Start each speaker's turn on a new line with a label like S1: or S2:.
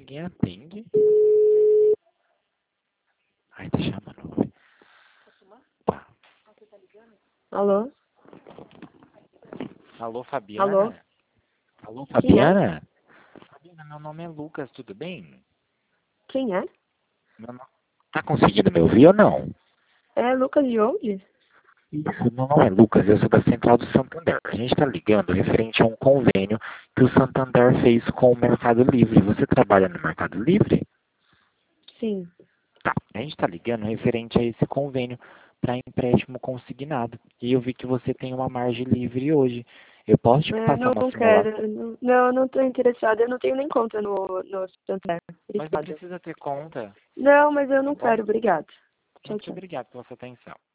S1: Ninguém atende. Ai, tá chamando. Pá.
S2: Alô?
S1: Alô, Fabiana?
S2: Alô?
S1: Alô,
S2: Quem é?
S1: Fabiana? Fabiana, meu nome é Lucas, tudo bem?
S2: Quem é?
S1: Meu no- Tá conseguindo me ouvir ou não?
S2: É Lucas de onde?
S1: Isso, meu nome é Lucas, eu sou da Central do Santander. A gente está ligando referente a um convênio que o Santander fez com o Mercado Livre. Você trabalha no Mercado Livre?
S2: Sim.
S1: Tá. A gente está ligando referente a esse convênio para empréstimo consignado. E eu vi que você tem uma margem livre hoje. Eu posso te
S2: É,
S1: passar
S2: não
S1: uma simulação?
S2: quero. Não, eu não estou interessada. Eu não tenho nem conta no Santander.
S1: Mas não
S2: Obrigada.
S1: precisa ter conta,
S2: Não, mas eu
S1: tá
S2: não
S1: bom?
S2: quero. Obrigada. Tchau,
S1: Muito
S2: tchau.
S1: obrigado pela sua atenção.